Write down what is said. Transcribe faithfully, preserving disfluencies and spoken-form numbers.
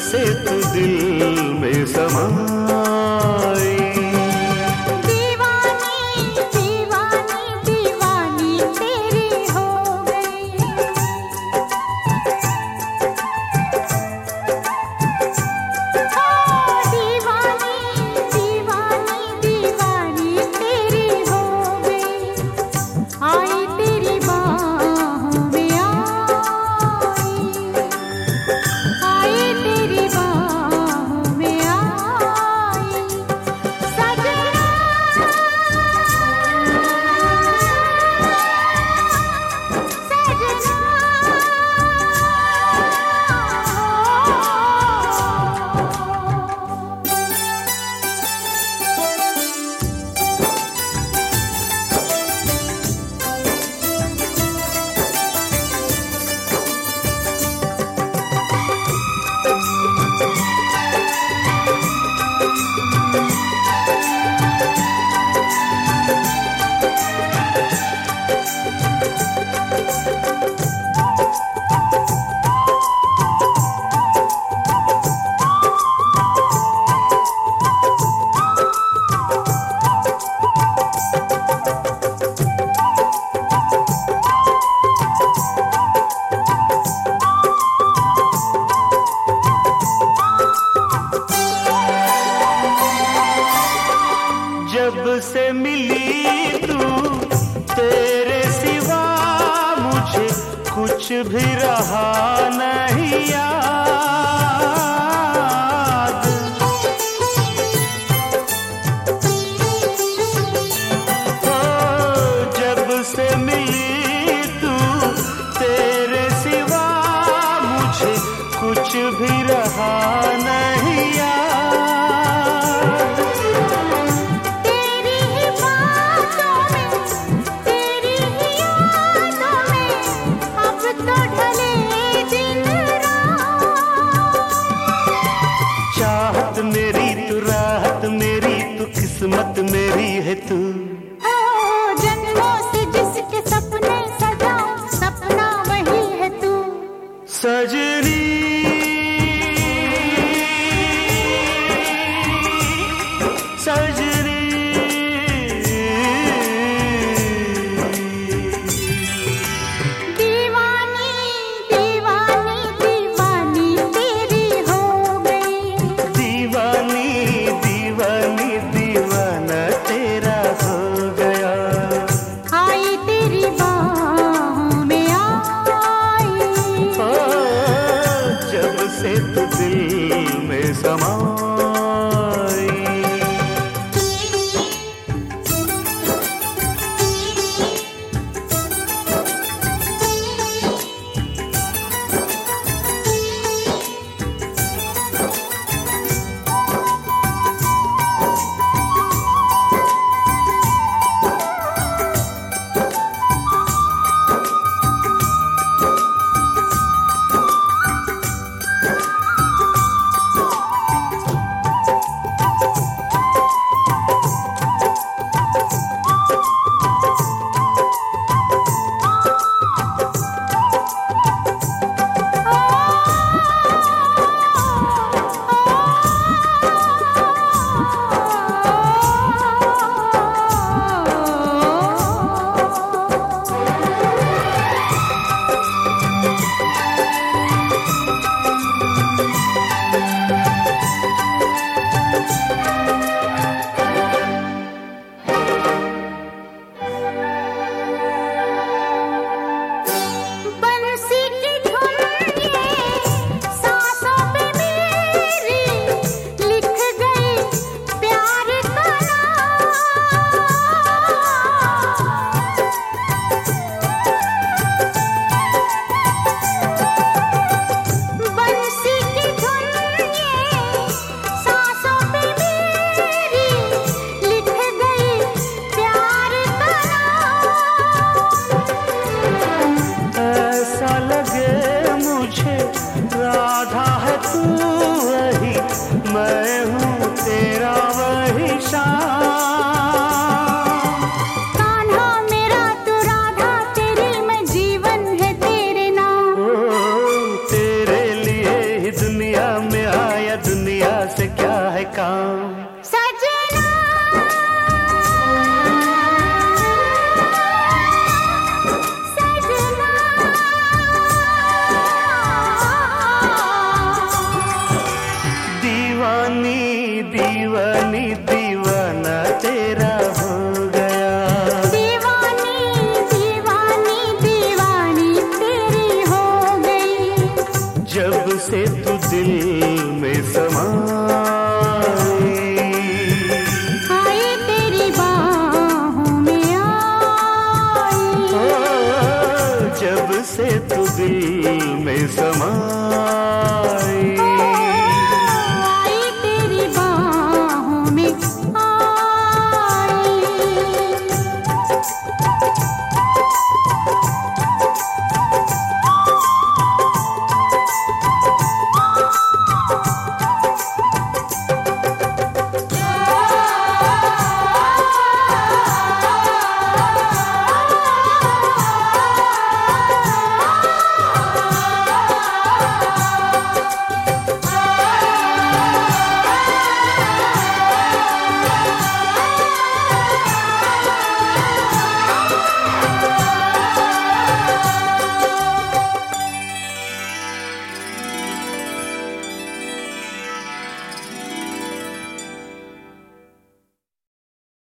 से तू दिल में समाई। दीवानी दीवानी दीवानी तेरी हो गई। ओ दीवानी दीवानी दीवानी तेरी हो गई। आई तेरी बाहों में आई, आई तेरी बाहों में आई। सजना जब से मिली तू तेरे सिवा मुझे कुछ भी रहा नहीं याद। ओ जब से मिली तू तेरे सिवा मुझे कुछ भी रहा नहीं याद। तेरी ही बातों में, तेरी ही यादों में अब तो ढले दिन रात। चाहत मेरी तू राहत मेरी तू किस्मत मेरी है तू। ओ जन्मों से जिसके सपने सजाऊं सपना वही है तू। सजनी सजनी दीवानी दीवानी दीवानी तेरी हो गई। दीवानी दीवानी दीवाना तेरा हो गया। आई तेरी बाहों में आई, ओ जब से तू दिल में समाई। से तू दिल में समा